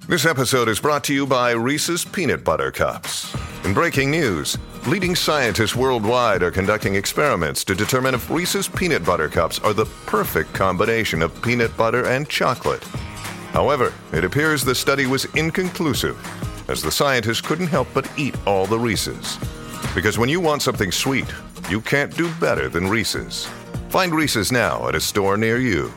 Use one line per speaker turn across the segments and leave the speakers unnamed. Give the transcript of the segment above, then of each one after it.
This episode is brought to you by Reese's Peanut Butter Cups. In breaking news, leading scientists worldwide are conducting experiments to determine if Reese's Peanut Butter Cups are the perfect combination of peanut butter and chocolate. However, it appears the study was inconclusive, as the scientists couldn't help but eat all the Reese's. Because when you want something sweet, you can't do better than Reese's. Find Reese's now at a store near you.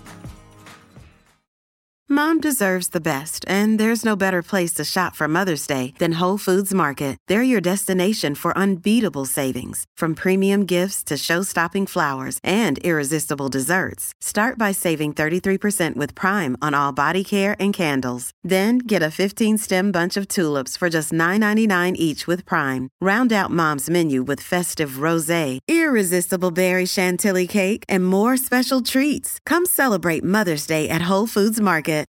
Mom deserves the best, and there's no better place to shop for Mother's Day than Whole Foods Market. They're your destination for unbeatable savings, from premium gifts to show-stopping flowers and irresistible desserts. Start by saving 33% with Prime on all body care and candles. Then get a 15-stem bunch of tulips for just $9.99 each with Prime. Round out Mom's menu with festive rosé, irresistible berry chantilly cake, and more special treats. Come celebrate Mother's Day at Whole Foods Market.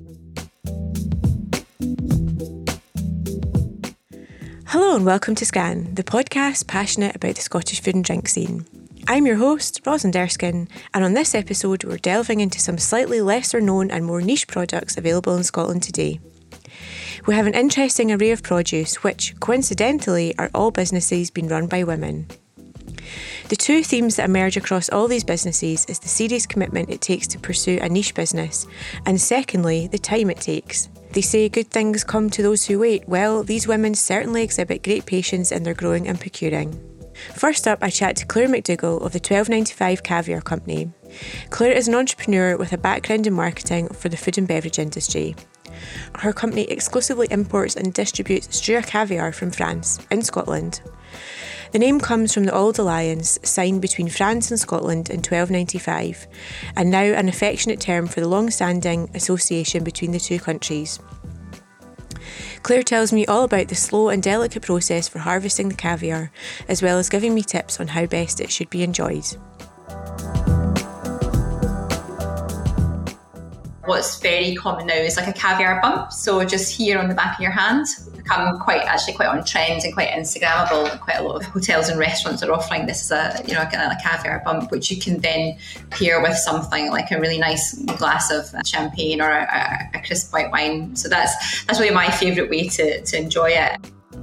Hello and welcome to Scan, the podcast passionate about the Scottish food and drink scene. I'm your host, Rosalind Erskine, and on this episode we're delving into some slightly lesser known and more niche products available in Scotland today. We have an interesting array of produce which, coincidentally, are all businesses being run by women. The two themes that emerge across all these businesses is the serious commitment it takes to pursue a niche business, and secondly, the time it takes. They say good things come to those who wait. Well, these women certainly exhibit great patience in their growing and procuring. First up, I chat to Claire McDougall of the 1295 Caviar Company. Claire is an entrepreneur with a background in marketing for the food and beverage industry. Her company exclusively imports and distributes Streuer caviar from France, in Scotland. The name comes from the Auld Alliance signed between France and Scotland in 1295, and now an affectionate term for the long-standing association between the two countries. Claire tells me all about the slow and delicate process for harvesting the caviar, as well as giving me tips on how best it should be enjoyed.
What's very common now is like a caviar bump. So just here on the back of your hand, become quite on trend and quite Instagrammable. Quite a lot of hotels and restaurants are offering this as a caviar bump, which you can then pair with something like a really nice glass of champagne or a crisp white wine. So that's really my favourite way to enjoy it.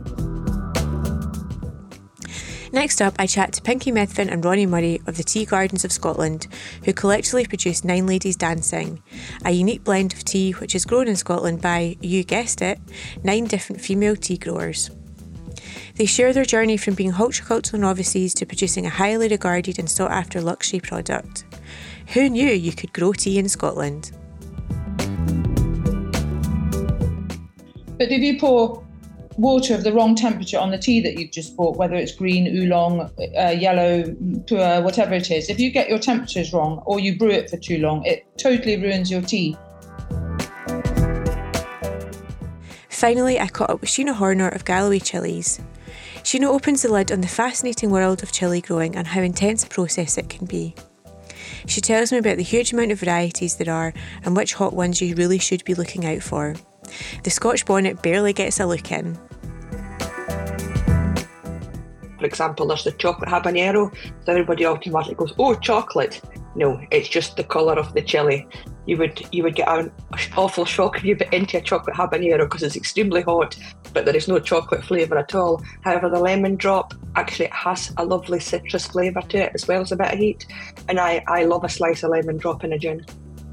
Next up, I chat to Pinky Methvin and Ronnie Murray of the Tea Gardens of Scotland, who collectively produce Nine Ladies Dancing, a unique blend of tea which is grown in Scotland by, you guessed it, 9 different female tea growers. They share their journey from being horticultural novices to producing a highly regarded and sought-after luxury product. Who knew you could grow tea in Scotland?
But if you pour water of the wrong temperature on the tea that you've just bought, whether it's green, oolong, yellow, pu'er, whatever it is, if you get your temperatures wrong or you brew it for too long, it totally ruins your tea.
Finally, I caught up with Sheena Horner of Galloway Chilies. Sheena opens the lid on the fascinating world of chilli growing and how intense a process it can be. She tells me about the huge amount of varieties there are and which hot ones you really should be looking out for. The Scotch bonnet barely gets a look in.
For example, there's the chocolate habanero, so everybody automatically goes, oh, chocolate. No, it's just the colour of the chilli. You would get an awful shock if you bit into a chocolate habanero because it's extremely hot, but there is no chocolate flavour at all. However, the lemon drop actually has a lovely citrus flavour to it as well as a bit of heat, and I love a slice of lemon drop in a gin.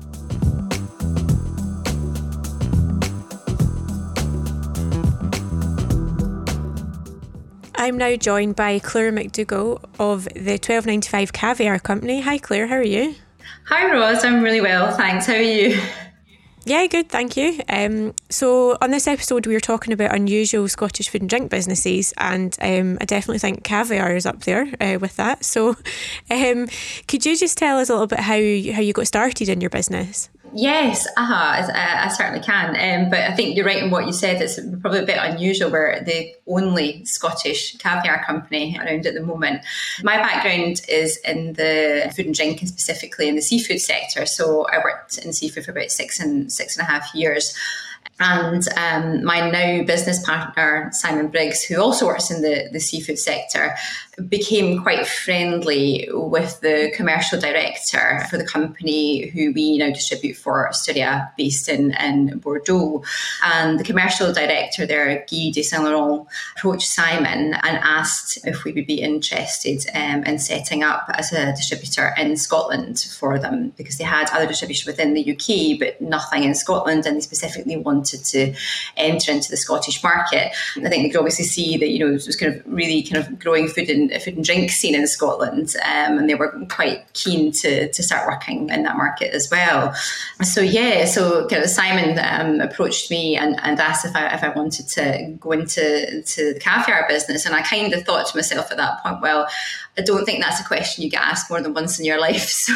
I'm now joined by Claire McDougall of the 1295 Caviar Company. Hi Claire, how are you?
Hi Ros, I'm really well, thanks. How are you?
Yeah, good, thank you. So on this episode we were talking about unusual Scottish food and drink businesses, and I definitely think caviar is up there with that. So could you just tell us a little bit how you got started in your business?
Yes, I certainly can. But I think you're right in what you said. It's probably a bit unusual. We're the only Scottish caviar company around at the moment. My background is in the food and drink, and specifically in the seafood sector. So I worked in seafood for about six and a half years. And my now business partner, Simon Briggs, who also works in the seafood sector, became quite friendly with the commercial director for the company who we now distribute for, Studia, based in Bordeaux. And the commercial director there, Guy de Saint-Laurent, approached Simon and asked if we would be interested in setting up as a distributor in Scotland for them, because they had other distribution within the UK, but nothing in Scotland, and they specifically wanted to enter into the Scottish market. I think they could obviously see that, it was kind of really kind of growing food and drink scene in Scotland, and they were quite keen to start working in that market as well. So kind of Simon approached me and asked if I wanted to go into the caviar business, and I kind of thought to myself at that point, well, I don't think that's a question you get asked more than once in your life. So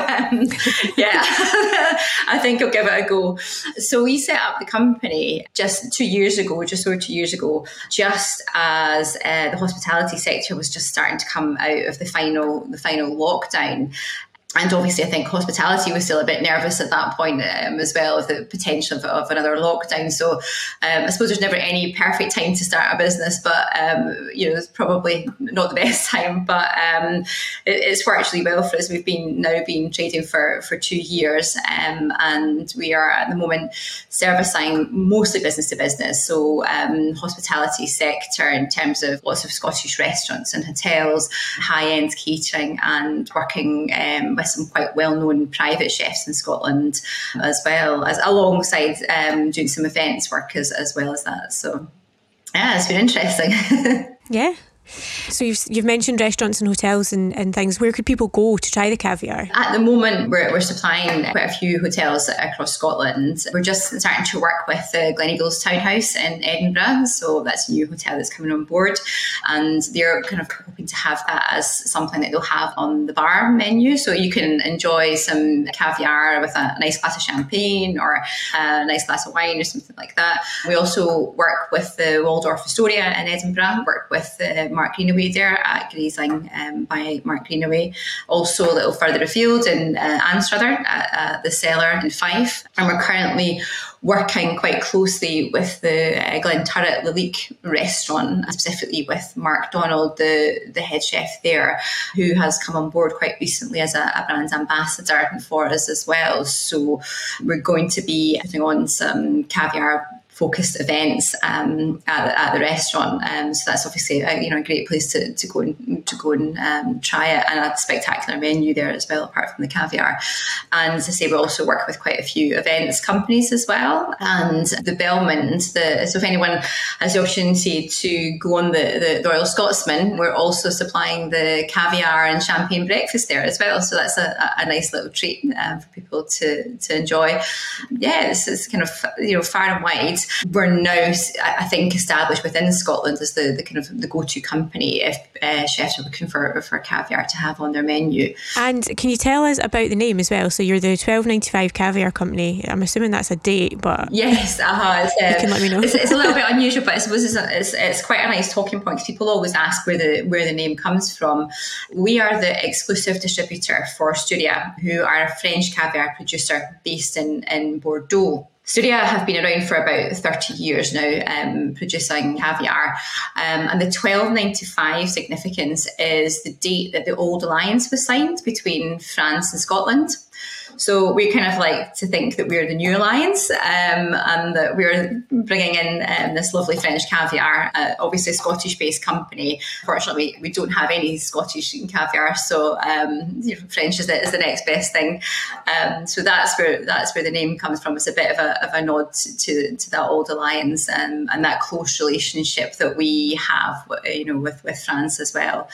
I think I'll give it a go. So we set up the company just over 2 years ago, just as the hospitality sector was just starting to come out of the final lockdown. And obviously, I think hospitality was still a bit nervous at that point as well, of the potential of another lockdown. So I suppose there's never any perfect time to start a business, but it's probably not the best time. But it's worked really well for us. We've been trading for 2 years, and we are at the moment servicing mostly business to business. So hospitality sector in terms of lots of Scottish restaurants and hotels, high-end catering, and working with some quite well-known private chefs in Scotland, as well as alongside doing some events work as well as that. So it's been interesting.
Yeah. So you've mentioned restaurants and hotels and things. Where could people go to try the caviar?
At the moment, we're supplying quite a few hotels across Scotland. We're just starting to work with the Gleneagles Townhouse in Edinburgh. So that's a new hotel that's coming on board. And they're kind of hoping to have that as something that they'll have on the bar menu. So you can enjoy some caviar with a nice glass of champagne or a nice glass of wine or something like that. We also work with the Waldorf Astoria in Edinburgh, work with Mark Greenaway there at Grazing by Mark Greenaway. Also a little further afield in Anstruther at the Cellar in Fife. And we're currently working quite closely with the Glenturret Lalique restaurant, specifically with Mark Donald, the head chef there, who has come on board quite recently as a brand ambassador for us as well. So we're going to be putting on some caviar focused events at the restaurant, so that's obviously a great place to go and try it, and a spectacular menu there as well, apart from the caviar. And as I say, we also work with quite a few events companies as well, and the Bellmond. So if anyone has the opportunity to go on the Royal Scotsman, we're also supplying the caviar and champagne breakfast there as well. So that's a nice little treat for people to enjoy. Yeah, this is kind of far and wide. We're now, I think, established within Scotland as the kind of the go-to company if chefs are looking for caviar to have on their menu. And
can you tell us about the name as well? So you're the 1295 Caviar Company. I'm assuming that's a date, but
yes, you
can let me know.
It's a little bit unusual, but I suppose it's quite a nice talking point, because people always ask where the name comes from. We are the exclusive distributor for Studia, who are a French caviar producer based in Bordeaux. Studia have been around for about 30 years now, producing caviar. And the 1295 significance is the date that the old alliance was signed between France and Scotland. So we kind of like to think that we're the new alliance, and that we're bringing in this lovely French caviar, obviously a Scottish-based company. Fortunately, we don't have any Scottish caviar, so French is the next best thing. So that's where the name comes from. It's a bit of a nod to that old alliance and that close relationship that we have, with France as well.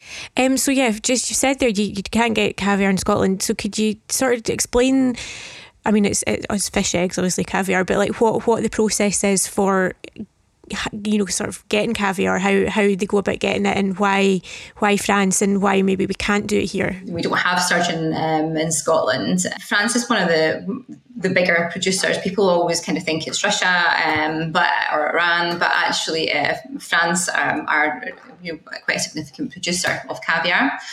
So yeah, just you said there you can't get caviar in Scotland. So could you sort of explain? I mean, it's fish eggs, obviously caviar, but like what the process is for sort of getting caviar, how they go about getting it, and why France, and why maybe we can't do it here.
We don't have sturgeon in Scotland. France is one of the bigger producers. People always kind of think it's Russia or Iran, but actually France are quite a significant producer of caviar.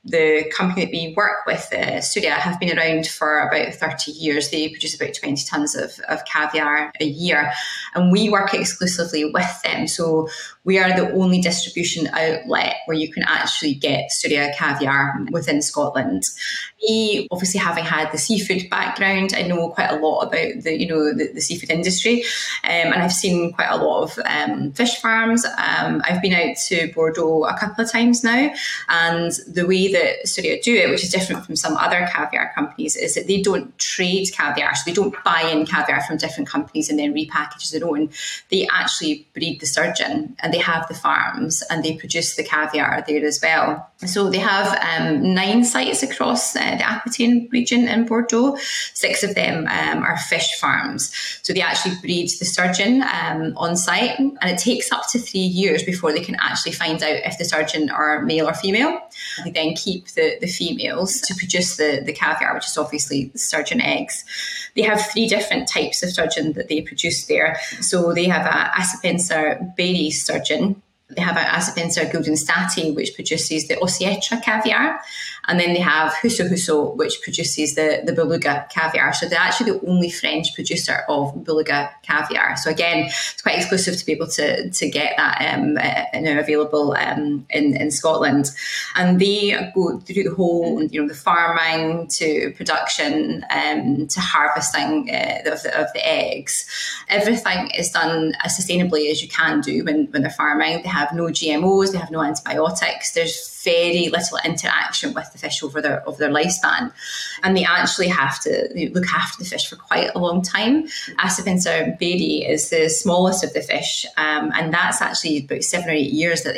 The company that we work with, Studia, have been around for about 30 years. They produce about 20 tonnes of caviar a year, and we work exclusively with them. So we are the only distribution outlet where you can actually get Studia caviar within Scotland. Me, obviously having had the seafood background, I know quite a lot about the seafood industry, and I've seen quite a lot of fish farms. I've been out to Bordeaux a couple of times now, and the way that Studia do it, which is different from some other caviar companies, is that they don't trade caviar. So they don't buy in caviar from different companies and then repackage their own. They actually breed the sturgeon, and they have the farms, and they produce the caviar there as well. So they have 9 sites across the Aquitaine region in Bordeaux. 6 of them are fish farms. So they actually breed the sturgeon on site, and it takes up to 3 years before they can actually find out if the sturgeon are male or female. They then keep the females to produce the caviar, which is obviously the sturgeon eggs. They have 3 different types of sturgeon that they produce there. So they have a Acipenser Berry sturgeon. They have an Acipenser Guldenstati, which produces the Osietra caviar. And then they have Husso Husso, which produces the Beluga caviar. So they're actually the only French producer of Beluga caviar. So again, it's quite exclusive to be able to get that available in Scotland. And they go through the whole, the farming to production to harvesting of the eggs. Everything is done as sustainably as you can do when they're farming. They have no GMOs, they have no antibiotics. There's very little interaction with the fish over their lifespan, and they actually have to look after the fish for quite a long time. Acipenser Berry is the smallest of the fish, and that's actually about 7 or 8 years that they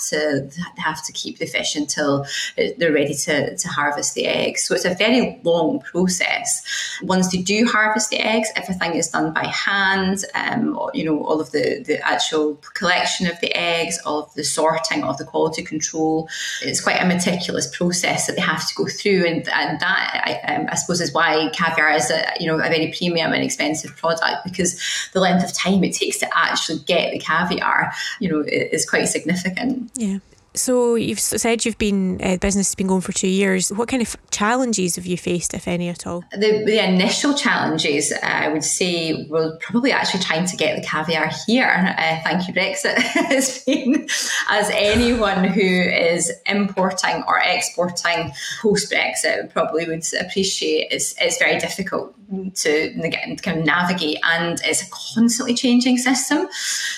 have to keep the fish until they're ready to harvest the eggs. So it's a very long process. Once they do harvest the eggs, everything is done by hand. All of the actual collection of the eggs, all of the sorting, all of the quality control. It's quite a meticulous process that they have to go through, and that I suppose is why caviar is a very premium and expensive product, because the length of time it takes to actually get the caviar is quite significant.
Yeah. So you've said you've been business has been going for 2 years. What kind of challenges have you faced, if any at all?
The initial challenges, I would say, were probably actually trying to get the caviar here. Thank you, Brexit. Has been, as anyone who is importing or exporting post-Brexit probably would appreciate, it's very difficult to kind of navigate, and it's a constantly changing system.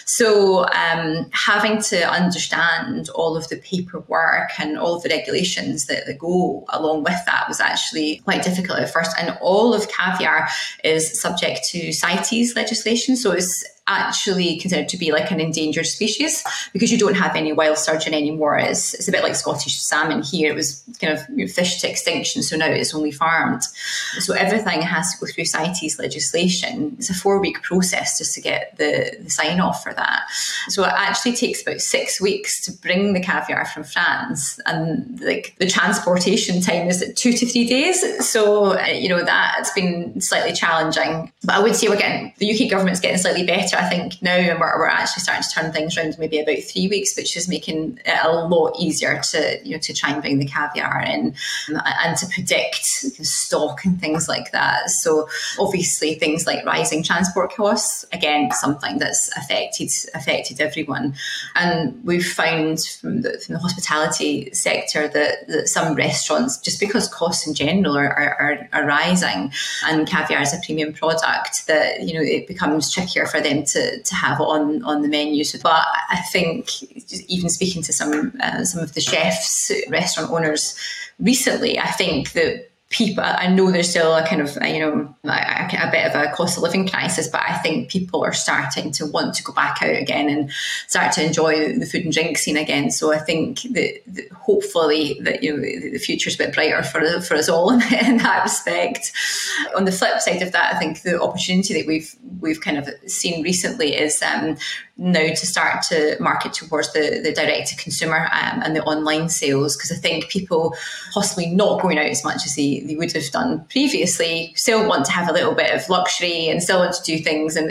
So having to understand all of the paperwork and all of the regulations that go along with that was actually quite difficult at first. And all of caviar is subject to CITES legislation, so it's actually considered to be like an endangered species because you don't have any wild sturgeon anymore. It's a bit like Scottish salmon here. It was kind of fished to extinction, so now it's only farmed. So everything has to go through CITES legislation. It's a 4-week process just to get the sign off for that. So it actually takes about 6 weeks to bring the caviar from France, and like the transportation time is at 2 to 3 days. So that's been slightly challenging. But I would say the UK government's getting slightly better, I think, now, and we're actually starting to turn things around maybe about 3 weeks, which is making it a lot easier to try and bring the caviar in and to predict stock and things like that. So obviously things like rising transport costs, again, something that's affected everyone. And we've found from the hospitality sector that some restaurants, just because costs in general are rising, and caviar is a premium product, that it becomes trickier for them to have on the menus. But I think even speaking to some of the chefs, restaurant owners recently, I think that people, I know there's still a kind of, a bit of a cost of living crisis, but I think people are starting to want to go back out again and start to enjoy the food and drink scene again. So I think that hopefully that the future's a bit brighter for us all in that respect. On the flip side of that, I think the opportunity that we've kind of seen recently is now to start to market towards the direct to consumer and the online sales, because I think people possibly not going out as much as they would have done previously still want to have a little bit of luxury and still want to do things, and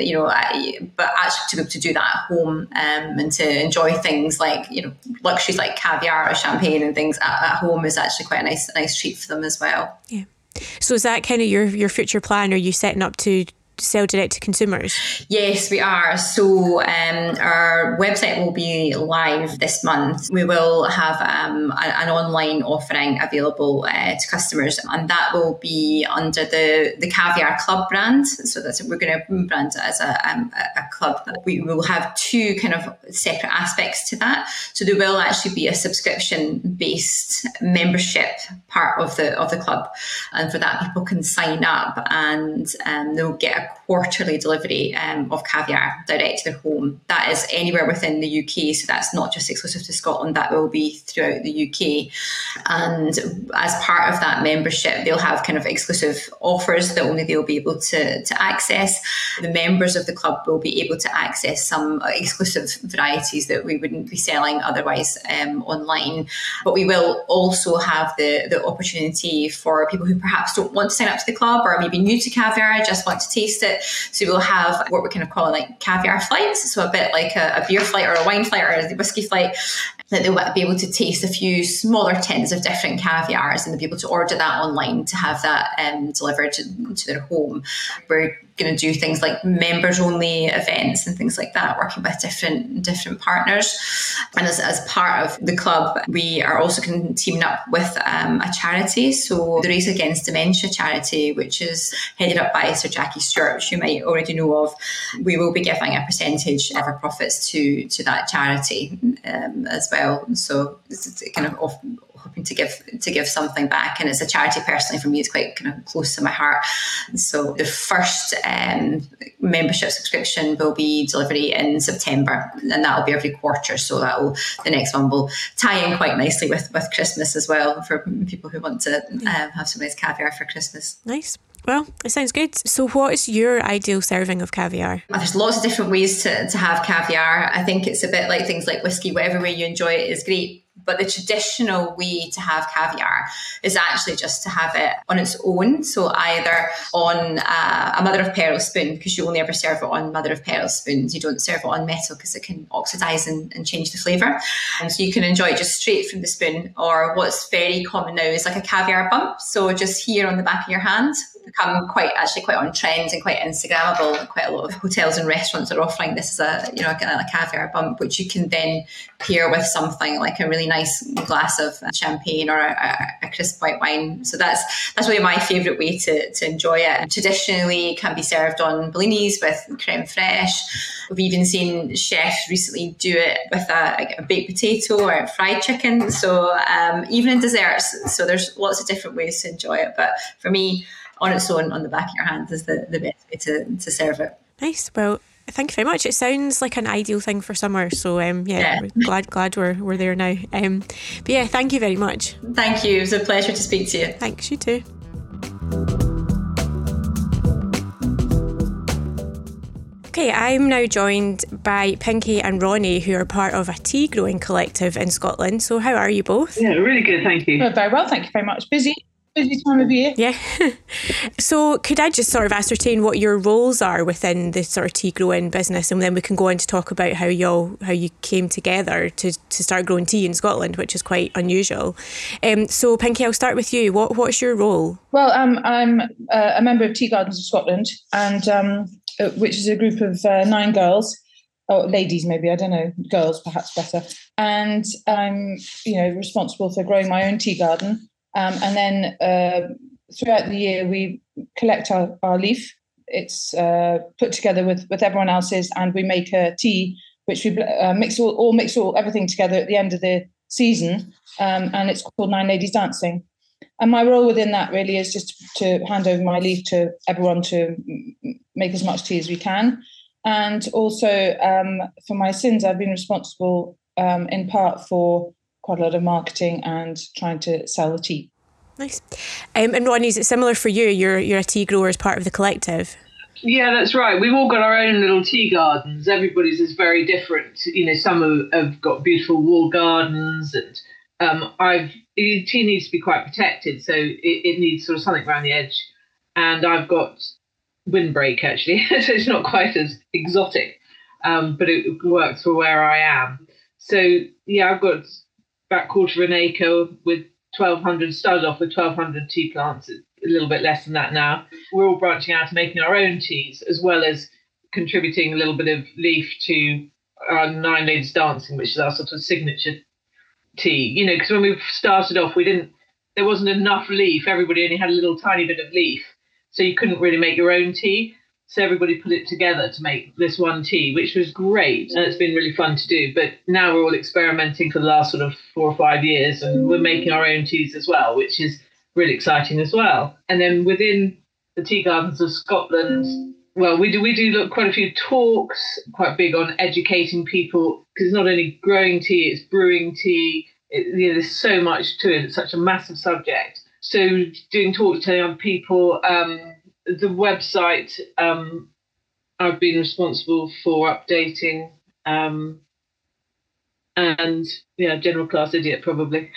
but actually to be able to do that at home and to enjoy things like luxuries like caviar or champagne and things at home is actually quite a nice treat for them as well.
Yeah. So is that kind of your future plan? Are you setting up to sell direct to consumers?
Yes, we are. So our website will be live this month. We will have an online offering available to customers, and that will be under the Caviar Club brand. So we're going to brand it as a club. We will have two kind of separate aspects to that. So there will actually be a subscription-based membership part of the club, and for that people can sign up and they'll get a quarterly delivery of caviar direct to their home. That is anywhere within the UK, so that's not just exclusive to Scotland, that will be throughout the UK. And as part of that membership, they'll have kind of exclusive offers that only they'll be able to access. The members of the club will be able to access some exclusive varieties that we wouldn't be selling otherwise online. But we will also have the opportunity for people who perhaps don't want to sign up to the club or maybe new to caviar, just want to taste it. So we'll have what we're kind of calling like caviar flights, so a bit like a beer flight or a wine flight or a whiskey flight, that they'll be able to taste a few smaller tins of different caviars, and they'll be able to order that online to have that delivered to their home. We're going to do things like members only events and things like that, working with different partners. And as part of the club, we are also teaming up with a charity, so the Race Against Dementia charity, which is headed up by Sir Jackie Stewart, which you might already know of. We will be giving a percentage of our profits to that charity as well. So it's kind of hoping to give something back, and it's a charity personally for me, it's quite kind of close to my heart. So the first membership subscription will be delivery in September, and that will be every quarter, so the next one will tie in quite nicely with Christmas as well, for people who want to have some nice caviar for Christmas.
Nice. Well, it sounds good. So what is your ideal serving of caviar?
There's lots of different ways to have caviar. I think it's a bit like things like whiskey. Whatever way you enjoy it is great. But the traditional way to have caviar is actually just to have it on its own. So either on a mother of pearl spoon, because you only ever serve it on mother of pearl spoons. You don't serve it on metal because it can oxidise and change the flavour. And so you can enjoy it just straight from the spoon. Or what's very common now is like a caviar bump. So just here on the back of your hand. Become quite on trend and quite Instagrammable. Quite a lot of hotels and restaurants are offering this as a caviar bump, which you can then pair with something like a really nice glass of champagne or a crisp white wine. So that's really my favourite way to enjoy it. Traditionally, it can be served on bellinis with creme fraiche. We've even seen chefs recently do it with a baked potato or a fried chicken. So even in desserts. So there's lots of different ways to enjoy it. But for me, on its own, on the back of your hand is the best way to serve it.
Nice. Well, thank you very much. It sounds like an ideal thing for summer. So we're glad we're there now. But yeah, thank you very much.
Thank you. It was a pleasure to speak to you.
Thanks, you too. Okay, I'm now joined by Pinky and Ronnie, who are part of a tea growing collective in Scotland. So how are you both?
Yeah, really good, thank you.
Very well, thank you very much. Busy time of year.
Yeah. So could I just sort of ascertain what your roles are within the sort of tea growing business, and then we can go on to talk about how you came together to start growing tea in Scotland, which is quite unusual. So Pinky, I'll start with you. What's your role?
Well, I'm a member of Tea Gardens of Scotland, and which is a group of 9 girls. Or ladies, maybe, I don't know, girls perhaps better. And I'm, responsible for growing my own tea garden. And then throughout the year, we collect our leaf. It's put together with everyone else's, and we make a tea, which we mix everything together at the end of the season. And it's called 9 Ladies Dancing. And my role within that really is just to hand over my leaf to everyone to make as much tea as we can. And also for my sins, I've been responsible in part for quite a lot of marketing and trying to sell the tea.
Nice. And Ronnie, is it similar for you? You're a tea grower as part of the collective?
Yeah, that's right. We've all got our own little tea gardens. Everybody's is very different. Some have got beautiful wall gardens, and tea needs to be quite protected, so it needs sort of something around the edge. And I've got windbreak actually, so it's not quite as exotic, but it works for where I am. So yeah, I've got about 1/4 of an acre with 1,200. Started off with 1,200 tea plants. A little bit less than that now. We're all branching out and making our own teas, as well as contributing a little bit of leaf to our Nine Ladies Dancing, which is our sort of signature tea. Because when we started off, there wasn't enough leaf. Everybody only had a little tiny bit of leaf, so you couldn't really make your own tea. So everybody put it together to make this one tea, which was great, and it's been really fun to do. But now we're all experimenting for the last sort of 4 or 5 years, and we're making our own teas as well, which is really exciting as well. And then within the tea gardens of Scotland, well, we do look quite a few talks, quite big on educating people, because it's not only growing tea, it's brewing tea. There's so much to it. It's such a massive subject. So doing talks to young people, the website I've been responsible for updating, and general class idiot probably.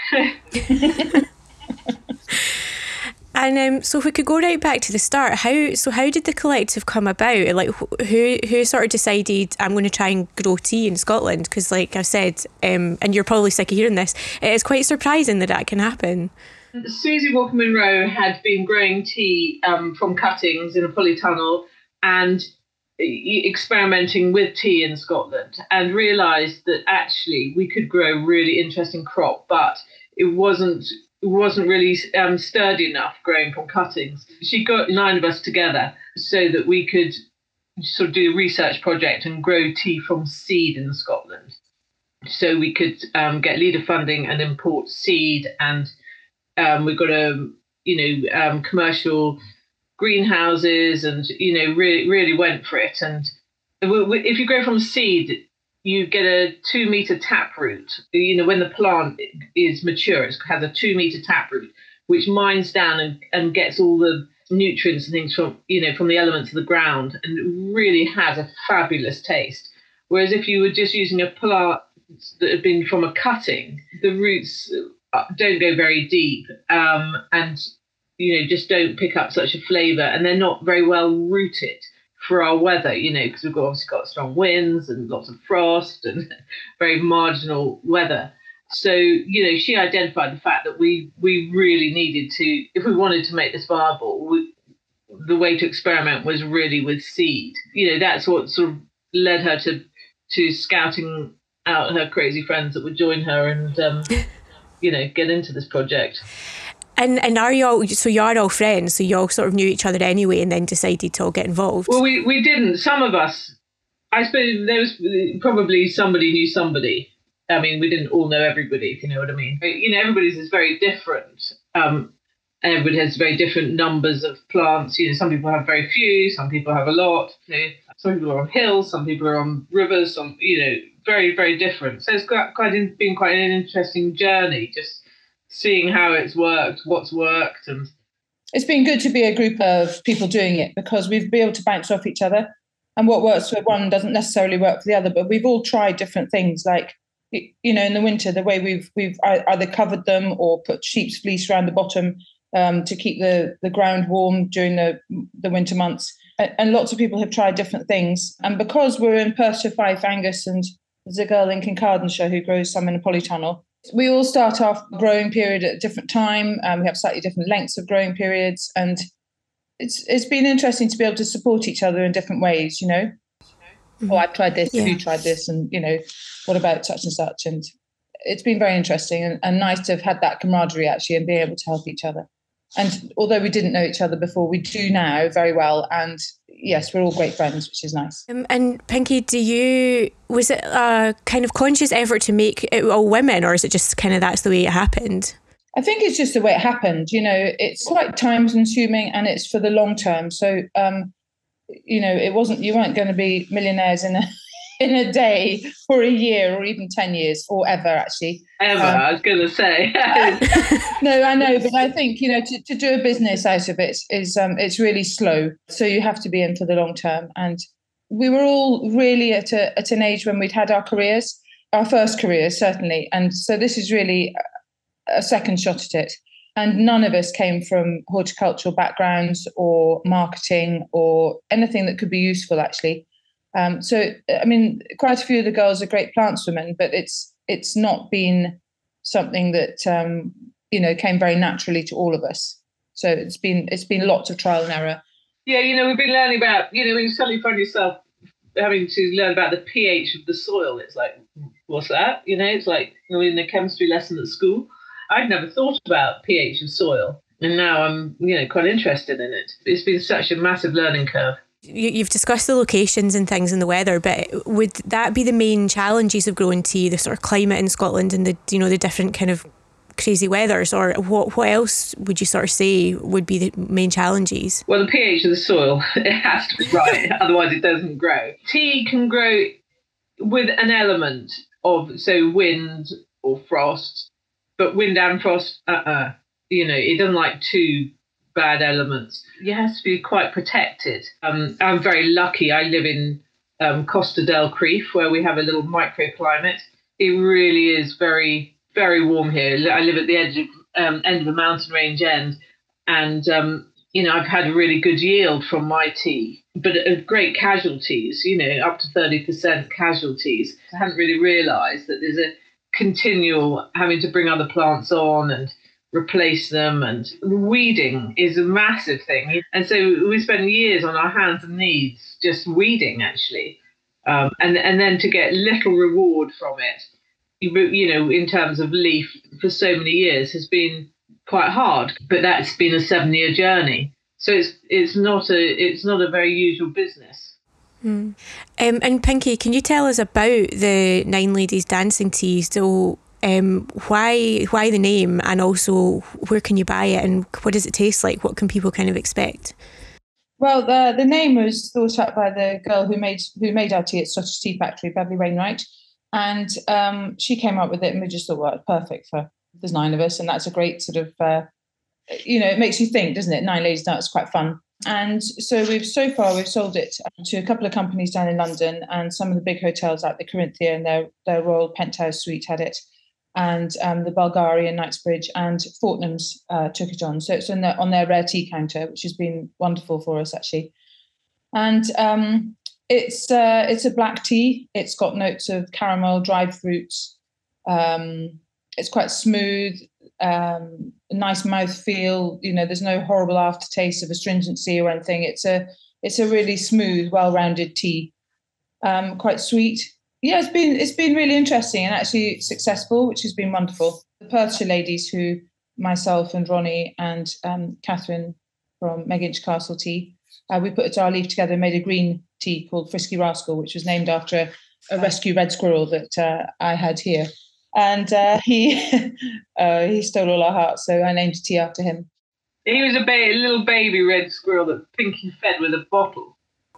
And so if we could go right back to the start, how did the collective come about? Like, who sort of decided I'm going to try and grow tea in Scotland? Because, like I said, and you're probably sick of hearing this, it is quite surprising that can happen.
Susie Walker Munro had been growing tea from cuttings in a polytunnel and experimenting with tea in Scotland, and realised that actually we could grow a really interesting crop, but it wasn't really sturdy enough growing from cuttings. She got 9 of us together so that we could sort of do a research project and grow tea from seed in Scotland. So we could get leader funding and import seed, and we got commercial greenhouses, and really went for it. And if you grow from seed, you get a 2-meter taproot. When the plant is mature, it has a 2-meter taproot, which mines down and gets all the nutrients and things from the elements of the ground, and it really has a fabulous taste. Whereas if you were just using a plant that had been from a cutting, the roots don't go very deep, and just don't pick up such a flavour, and they're not very well rooted for our weather, because we've obviously got strong winds and lots of frost and very marginal weather. So, she identified the fact that we really needed to, if we wanted to make this viable, the way to experiment was really with seed. That's what sort of led her to scouting out her crazy friends that would join her and, get into this project.
And are you all, so you're all friends, so you all sort of knew each other anyway and then decided to all get involved?
Well, we didn't. Some of us, I suppose there was probably somebody knew somebody. I mean, we didn't all know everybody, if you know what I mean. But, everybody's is very different. Everybody has very different numbers of plants. Some people have very few, some people have a lot. Some people are on hills, some people are on rivers, some, very, very different. So it's been quite an interesting journey, just seeing how it's worked, what's worked. And
it's been good to be a group of people doing it, because we've been able to bounce off each other, and what works for one doesn't necessarily work for the other, but we've all tried different things. Like, in the winter, the way we've either covered them or put sheep's fleece around the bottom to keep the ground warm during the winter months. And lots of people have tried different things. And because we're in Perthshire, Fife, Angus, and there's a girl in Kincardineshire who grows some in a polytunnel, we all start off growing period at a different time. We have slightly different lengths of growing periods, and it's been interesting to be able to support each other in different ways. Oh, I've tried this, you tried this, and what about such and such? And it's been very interesting and nice to have had that camaraderie actually, and be able to help each other. And although we didn't know each other before, we do now very well. And yes, we're all great friends, which is nice.
And Pinky, was it a kind of conscious effort to make it all women, or is it just kind of that's the way it happened?
I think it's just the way it happened. It's quite time consuming, and it's for the long term. So, it wasn't, you weren't going to be millionaires in in a day for a year or even 10 years or ever, actually.
Ever, I was going to say.
No, I know, but I think, to do a business out of it is it's really slow. So you have to be in for the long term. And we were all really at an age when we'd had our careers, our first careers, certainly. And so this is really a second shot at it. And none of us came from horticultural backgrounds or marketing or anything that could be useful, actually. So, I mean, quite a few of the girls are great plantswomen, but it's not been something that, came very naturally to all of us. So it's been lots of trial and error.
Yeah, we've been learning about, when you suddenly find yourself having to learn about the pH of the soil, it's like, what's that? It's like in a chemistry lesson at school. I'd never thought about pH of soil, and now I'm, quite interested in it. It's been such a massive learning curve.
You've discussed the locations and things and the weather, but would that be the main challenges of growing tea, the sort of climate in Scotland and the different kind of crazy weathers, or what else would you sort of say would be the main challenges?
Well, the pH of the soil, it has to be right, otherwise it doesn't grow. Tea can grow with an element of, wind or frost, but wind and frost, it doesn't like two bad elements. You have to be quite protected. I'm very lucky. I live in Costa del Crieff, where we have a little microclimate. It really is very, very warm here. I live at the edge of end of a mountain range end, and I've had a really good yield from my tea, but great casualties. Up to 30% casualties. I hadn't really realised that there's a continual having to bring other plants on and replace them, and weeding is a massive thing, and so we spend years on our hands and knees just weeding, actually, and then to get little reward from it, in terms of leaf for so many years has been quite hard. But that's been a 7-year journey, so it's not a very usual business.
And Pinky, can you tell us about the Nine Ladies Dancing Tea? So why the name, and also where can you buy it, and what does it taste like? What can people kind of expect?
Well, the name was thought up by the girl who made our tea at Scottish Tea Factory, Beverly Wainwright, and she came up with it, and we just thought, well, it's perfect for there's 9 of us, and that's a great sort of it makes you think, doesn't it? 9 ladies, that's quite fun. And so we've sold it to a couple of companies down in London, and some of the big hotels like the Corinthia and their Royal Penthouse Suite had it, and the Bulgarian Knightsbridge and Fortnum's took it on. So it's on their rare tea counter, which has been wonderful for us, actually. And it's a black tea. It's got notes of caramel, dried fruits. It's quite smooth. A nice mouthfeel. There's no horrible aftertaste of astringency or anything. It's a really smooth, well-rounded tea. Quite sweet. Yeah, it's been really interesting and actually successful, which has been wonderful. The Perthshire ladies, who myself and Ronnie and Catherine from Meginch Castle Tea, we put our leaf together and made a green tea called Frisky Rascal, which was named after a rescue red squirrel that I had here. And he stole all our hearts, so I named the tea after him.
He was a little baby red squirrel that Pinky fed with a bottle.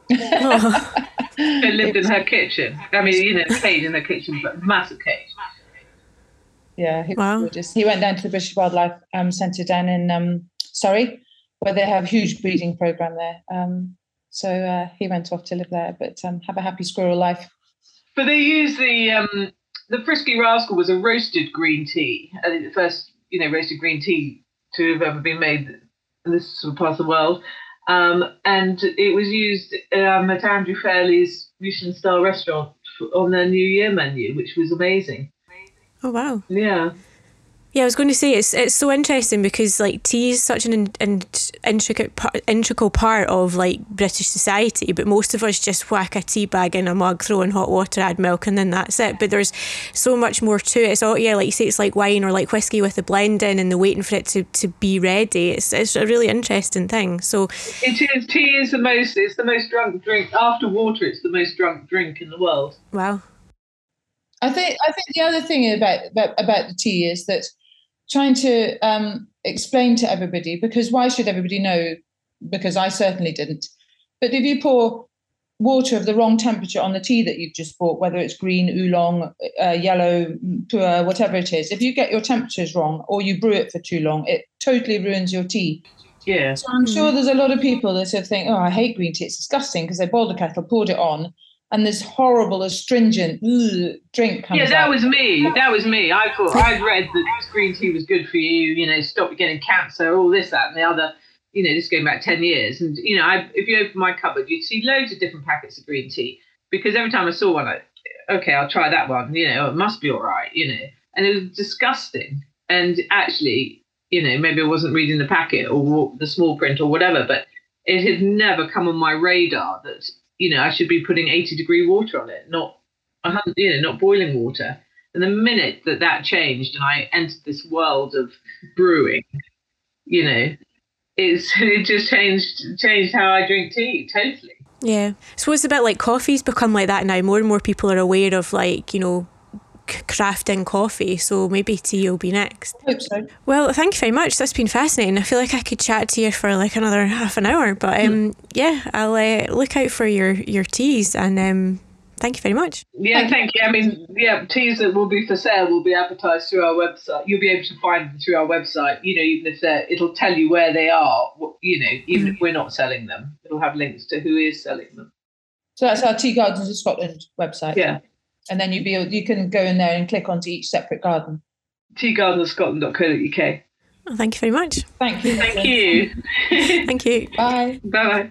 It lived in her kitchen. I mean, a cage in her kitchen, but massive cage.
Yeah, he was gorgeous. He went down to the British Wildlife Centre down in Surrey, where they have a huge breeding programme there. So he went off to live there, but have a happy squirrel life. But
they use the Frisky Rascal was a roasted green tea. I think the first, roasted green tea to have ever been made in this sort of part of the world. And it was used at Andrew Fairley's Michelin star restaurant on their New Year menu, which was amazing.
Oh, wow.
Yeah.
Yeah, I was going to say it's so interesting because tea is such an integral part of British society, but most of us just whack a tea bag in a mug, throw in hot water, add milk, and then that's it. But there's so much more to it. It's all like you say, it's like wine or like whiskey with the blending and the waiting for it to be ready. It's a really interesting thing. So
it is. Tea is it's the most drunk drink after water. It's the most drunk drink in the world.
Wow.
I think the other thing about the tea is that trying to explain to everybody, because why should everybody know? Because I certainly didn't. But if you pour water of the wrong temperature on the tea that you've just bought, whether it's green, oolong, yellow, pu'er, whatever it is, if you get your temperatures wrong or you brew it for too long, it totally ruins your tea.
Yeah.
So I'm sure there's a lot of people that sort of think, oh, I hate green tea, it's disgusting, because they boiled the kettle, poured it on, and this horrible astringent drink comes out.
Yeah, that was me. I thought, I'd read that green tea was good for you, stop you getting cancer, all this, that, and the other. This going back 10 years. And, if you open my cupboard, you'd see loads of different packets of green tea. Because every time I saw one, okay, I'll try that one. It must be all right, And it was disgusting. And actually, maybe I wasn't reading the packet or the small print or whatever, but it had never come on my radar that, I should be putting 80-degree water on it, not boiling water. And the minute that changed and I entered this world of brewing, it just changed how I drink tea, totally.
Yeah. So it's a bit like coffee's become like that now. More and more people are aware of crafting coffee, so maybe tea will be next.
I hope so.
Well, thank you very much. That's been fascinating. I feel like I could chat to you for another half an hour, but I'll look out for your teas, and thank you very much.
Yeah, thank you. I mean, teas that will be for sale will be advertised through our website. You'll be able to find them through our website, even if it'll tell you where they are, even if we're not selling them. It'll have links to who is selling them.
So that's our Tea Gardens of Scotland website.
Yeah.
And then you can go in there and click onto each separate garden.
teagardensofscotland.co.uk.
Well, thank you very much.
Thank you.
Thank you.
Thank you.
Bye.
Bye-bye.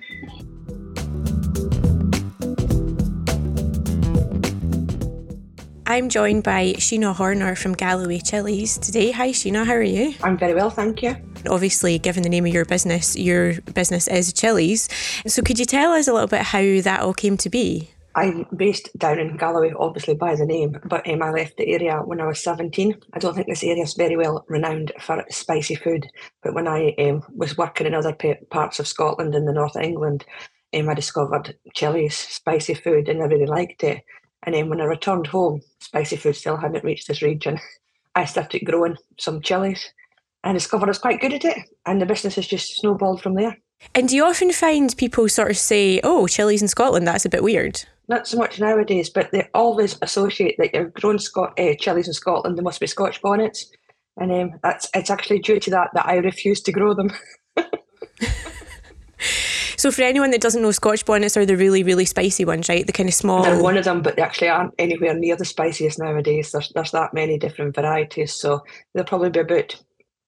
I'm joined by Sheena Horner from Galloway Chilies today. Hi Sheena, how are you?
I'm very well, thank you.
Obviously, given the name of your business is Chilies. So could you tell us a little bit how that all came to be?
I'm based down in Galloway, obviously by the name, but I left the area when I was 17. I don't think this area is very well renowned for spicy food, but when I was working in other parts of Scotland and the north of England, I discovered Chilies, spicy food, and I really liked it. And then when I returned home, spicy food still hadn't reached this region. I started growing some chilies and discovered I was quite good at it, and the business has just snowballed from there.
And do you often find people sort of say, oh, chilies in Scotland, that's a bit weird?
Not so much nowadays, but they always associate that you're growing chilies in Scotland, there must be Scotch bonnets. And it's actually due to that I refuse to grow them.
So for anyone that doesn't know, Scotch bonnets are the really, really spicy ones, right? The kind of small...
They're one of them, but they actually aren't anywhere near the spiciest nowadays. There's that many different varieties, so they'll probably be about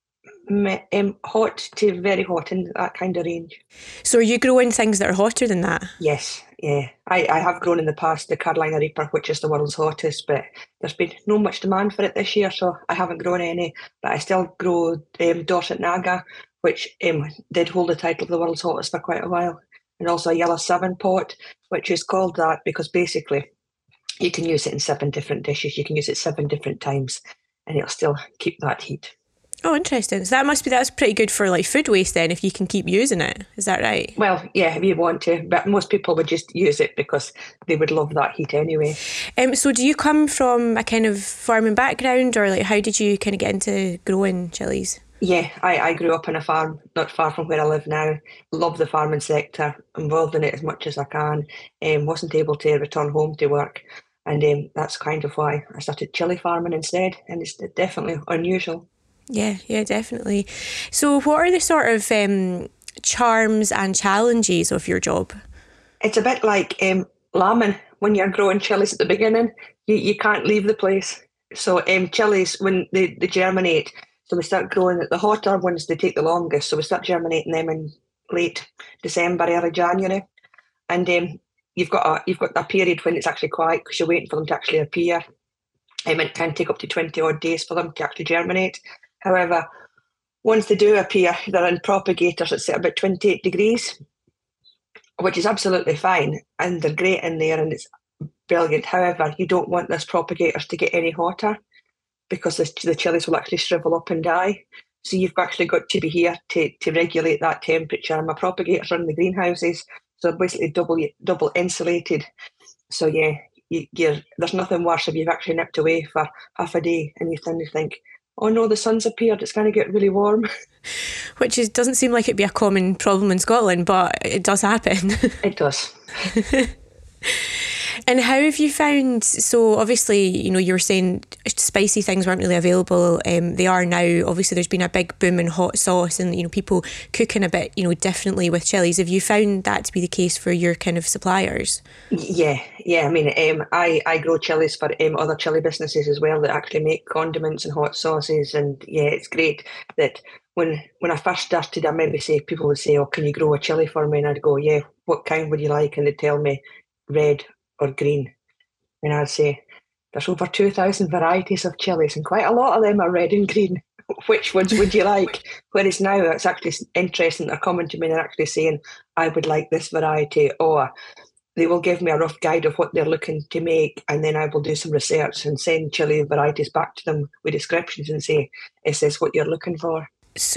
hot to very hot in that kind of range.
So are you growing things that are hotter than that?
Yes, yeah. I have grown in the past the Carolina Reaper, which is the world's hottest, but there's been no much demand for it this year, so I haven't grown any. But I still grow Dorset Naga, which did hold the title of the world's hottest for quite a while. And also a Yellow 7 pot, which is called that because basically you can use it in 7 different dishes. You can use it 7 different times and it'll still keep that heat.
Oh, interesting. So that's pretty good for food waste then, if you can keep using it. Is that right?
Well, yeah, if you want to, but most people would just use it because they would love that heat anyway.
So do you come from a kind of farming background, or how did you kind of get into growing chilies?
Yeah, I grew up on a farm not far from where I live now. Love the farming sector, involved in it as much as I can. Wasn't able to return home to work, and that's kind of why I started chili farming instead, and it's definitely unusual.
Yeah, definitely. So what are the sort of charms and challenges of your job?
It's a bit like lambing. When you're growing chilies at the beginning, you can't leave the place. So chilies, when they germinate, so we start growing the hotter ones, they take the longest. So we start germinating them in late December, early January. And you've got that period when it's actually quiet because you're waiting for them to actually appear. It can take up to 20 odd days for them to actually germinate. However, once they do appear, they're in propagators that set about 28 degrees, which is absolutely fine. And they're great in there and it's brilliant. However, you don't want those propagators to get any hotter because the chilies will actually shrivel up and die. So you've actually got to be here to regulate that temperature. And my propagators are in the greenhouses, so basically double insulated. So yeah, there's nothing worse if you've actually nipped away for half a day and you suddenly think, oh no, the sun's appeared, it's going to get really warm.
Which doesn't seem like it'd be a common problem in Scotland, but it does happen.
It does.
And how have you found, so obviously, you know, you were saying spicy things weren't really available. They are now. Obviously, there's been a big boom in hot sauce and, you know, people cooking a bit, you know, differently with chilies. Have you found that to be the case for your kind of suppliers?
Yeah. I mean, I grow chilies for other chili businesses as well that actually make condiments and hot sauces. And yeah, it's great that when I first started, I maybe say people would say, "Oh, can you grow a chili for me?" And I'd go, "Yeah, what kind would you like?" And they'd tell me red or green. And I'd say, "There's over 2,000 varieties of chilies, and quite a lot of them are red and green. Which ones would you like?" Whereas now it's actually interesting. They're coming to me and they're actually saying, "I would like this variety," or they will give me a rough guide of what they're looking to make, and then I will do some research and send chili varieties back to them with descriptions and say, "Is this what you're looking for?"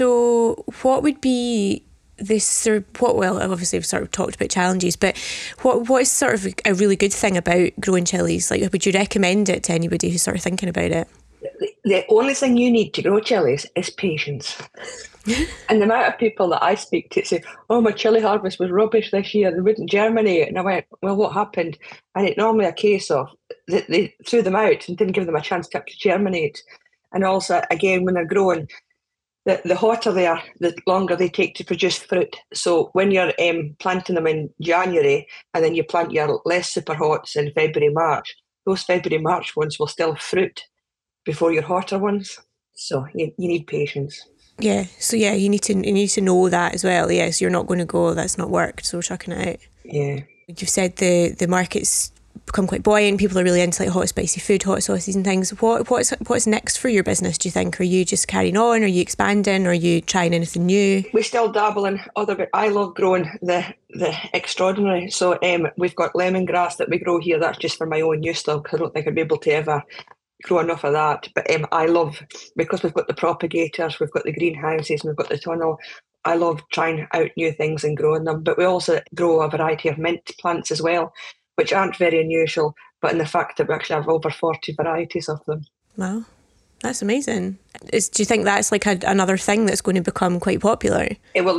So what would be this, well, obviously we've sort of talked about challenges, but what is sort of a really good thing about growing chilies? Like, would you recommend it to anybody who's sort of thinking about it?
The only thing you need to grow chilies is patience. And the amount of people that I speak to say, "Oh, my chili harvest was rubbish this year, they wouldn't germinate." And I went, "Well, what happened?" And it's normally a case of that they threw them out and didn't give them a chance to actually germinate. And also, again, when they're growing, the hotter they are, the longer they take to produce fruit. So when you're planting them in January and then you plant your less super hots in February, March, those February, March ones will still fruit before your hotter ones. So you need patience.
Yeah. So yeah, you need to know that as well. Yeah. So you're not going to go, "That's not worked, so we're chucking it out."
Yeah.
You've said the market's become quite buoyant. People are really into like hot spicy food, hot sauces and things. What's next for your business, do you think? Are you just carrying on? Are you expanding? Are you trying anything new?
We still dabble in other bit. I love growing the extraordinary. So we've got lemongrass that we grow here. That's just for my own use though, because I don't think I'd be able to ever grow enough of that. But I love, because we've got the propagators, we've got the greenhouses, and we've got the tunnel. I love trying out new things and growing them. But we also grow a variety of mint plants as well, which aren't very unusual, but in the fact that we actually have over 40 varieties of them.
Wow, that's amazing. Do you think that's like another thing that's going to become quite popular?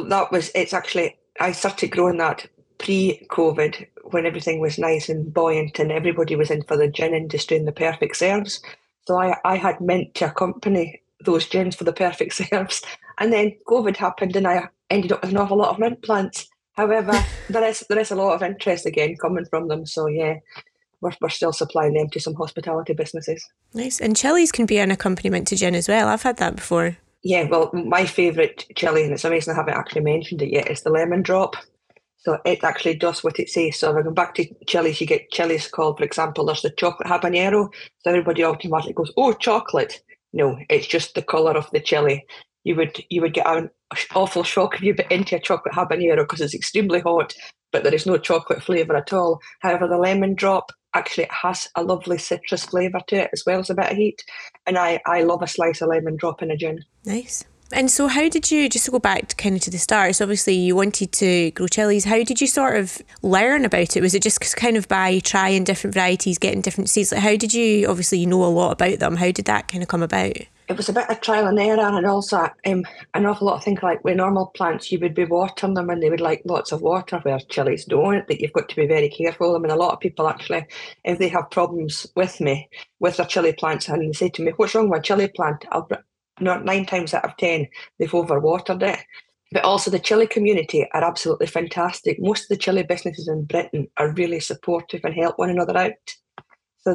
It's actually, I started growing that pre-COVID when everything was nice and buoyant and everybody was in for the gin industry and the perfect serves. So I had mint to accompany those gins for the perfect serves. And then COVID happened and I ended up with an awful lot of mint plants. However, there is a lot of interest again coming from them. So yeah, we're still supplying them to some hospitality businesses.
Nice. And chilies can be an accompaniment to gin as well. I've had that before.
Yeah, well, my favourite chili, and it's amazing I haven't actually mentioned it yet, is the lemon drop. So it actually does what it says. So if I go back to chilies, you get chilies called, for example, there's the chocolate habanero. So everybody automatically goes, "Oh, chocolate." No, it's just the colour of the chili. You would get an awful shock if you bit into a chocolate habanero because it's extremely hot, but there is no chocolate flavour at all. However, the lemon drop actually has a lovely citrus flavour to it as well as a bit of heat. And I love a slice of lemon drop in a gin.
Nice. And so how did you, just to go back kind of to the start, so obviously you wanted to grow chilies, how did you sort of learn about it? Was it just kind of by trying different varieties, getting different seeds? Like how did you, obviously you know a lot about them, how did that kind of come about?
It was a bit of trial and error, and also an awful lot of things like with normal plants, you would be watering them and they would like lots of water, where chilies don't, that you've got to be very careful. I mean, a lot of people actually, if they have problems with me, with their chili plants, and they say to me, "What's wrong with a chili plant?" Not 9 times out of 10, they've overwatered it. But also the chili community are absolutely fantastic. Most of the chili businesses in Britain are really supportive and help one another out. So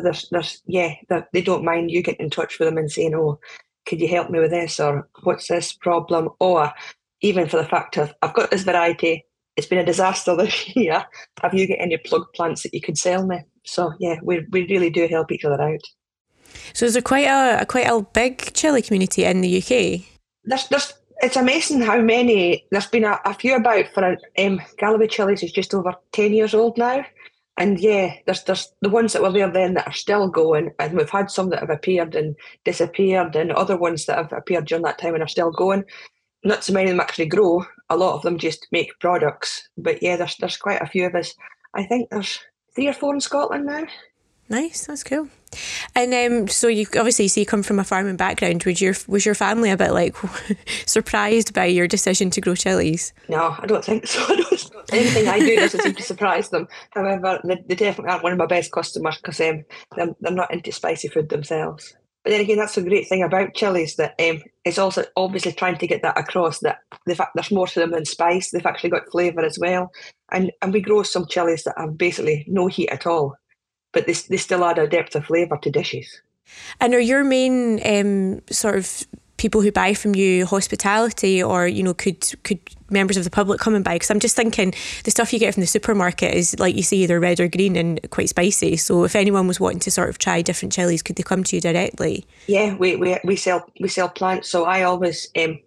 they don't mind you getting in touch with them and saying, "Oh, could you help me with this?" or "What's this problem?" Or even for the fact of, "I've got this variety, it's been a disaster this year. Have you got any plug plants that you could sell me?" So yeah, we really do help each other out.
So is there quite a big chili community in the UK?
It's amazing how many. There's been a few about for Galloway Chilies is just over 10 years old now. And yeah, there's the ones that were there then that are still going, and we've had some that have appeared and disappeared, and other ones that have appeared during that time and are still going. Not so many of them actually grow. A lot of them just make products. But yeah, there's quite a few of us. I think there's 3 or 4 in Scotland now.
Nice, that's cool. And so you obviously you come from a farming background. Was your family a bit like surprised by your decision to grow chilies?
No, I don't think so. Anything I do doesn't seem to surprise them. However, they definitely aren't one of my best customers because they're not into spicy food themselves. But then again, that's the great thing about chilies, that it's also obviously trying to get that across, that there's more to them than spice. They've actually got flavour as well. And we grow some chilies that have basically no heat at all, but they still add a depth of flavour to dishes. And
are your main sort of people who buy from you hospitality, or could members of the public come and buy? Because I'm just thinking the stuff you get from the supermarket is, like you say, either red or green and quite spicy. So if anyone was wanting to sort of try different chilies, could they come to you directly?
Yeah, we sell plants. So I always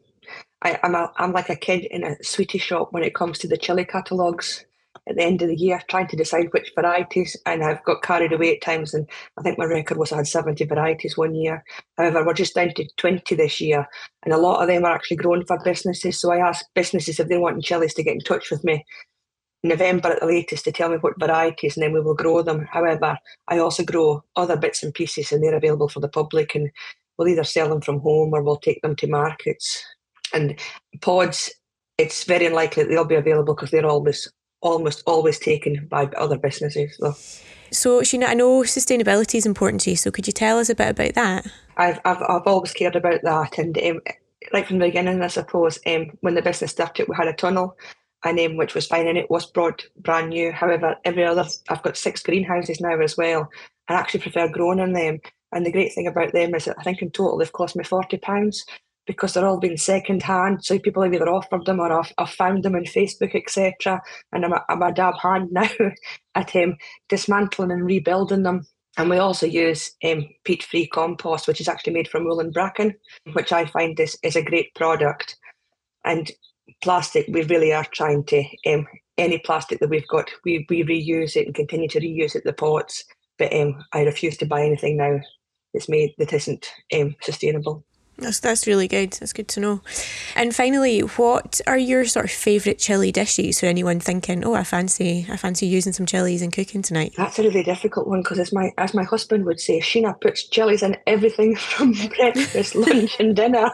I'm like a kid in a sweetie shop when it comes to the chili catalogues at the end of the year, trying to decide which varieties, and I've got carried away at times, and I think my record was I had 70 varieties one year. However, we're just down to 20 this year, and a lot of them are actually grown for businesses. So I ask businesses if they want chilies to get in touch with me in November at the latest to tell me what varieties, and then we will grow them. However, I also grow other bits and pieces, and they're available for the public, and we'll either sell them from home or we'll take them to markets. And pods, it's very unlikely that they'll be available because they're almost always taken by other businesses.
So Sheena, I know sustainability is important to you, so could you tell us a bit about that?
I've always cared about that, and right from the beginning, I suppose, when the business started, we had a tunnel, and which was fine, and it was brand new. However, I've got 6 greenhouses now as well, and I actually prefer growing in them. And the great thing about them is that I think in total they've cost me £40, because they're all been second hand. So people have either offered them or I've found them on Facebook, etc. And I'm a dab hand now at dismantling and rebuilding them. And we also use peat-free compost, which is actually made from wool and bracken, which I find is a great product. And plastic, we really are trying to, any plastic that we've got, we reuse it and continue to reuse it, the pots. But I refuse to buy anything now that's made that isn't sustainable.
That's really good. That's good to know. And finally, what are your sort of favourite chilli dishes for anyone thinking, I fancy using some chillies and cooking tonight?
That's a really difficult one, because as my husband would say, Sheena puts chillies in everything from breakfast, lunch and dinner.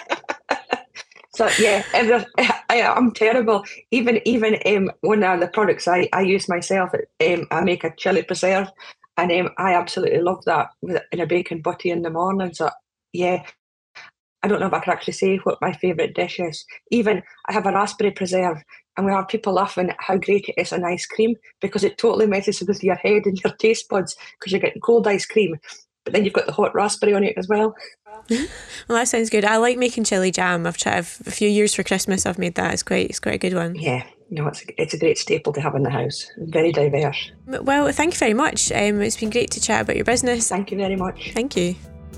So yeah, I'm terrible. Even one of the products I use myself, I make a chilli preserve, and I absolutely love that in a bacon butty in the morning. So yeah, I don't know if I can actually say what my favourite dish is. Even I have a raspberry preserve, and we have people laughing at how great it is on ice cream, because it totally messes with your head and your taste buds, because you're getting cold ice cream, but then you've got the hot raspberry on it as well.
Well, that sounds good. I like making chilli jam. I've tried a few years for Christmas. I've made that. It's quite a good one.
Yeah, no, it's a great staple to have in the house. Very diverse.
Well, thank you very much. It's been great to chat about your business.
Thank you very much.
Thank you.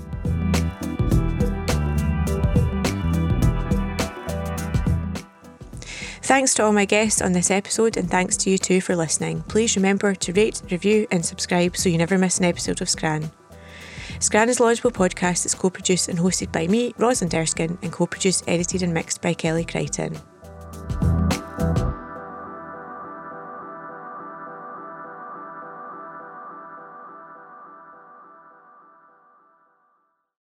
Thanks to all my guests on this episode, and thanks to you too for listening. Please remember to rate, review and subscribe so you never miss an episode of Scran. Scran is a Lodgeable podcast that's co-produced and hosted by me, Rosalind Erskine, and co-produced, edited and mixed by Kelly Crichton.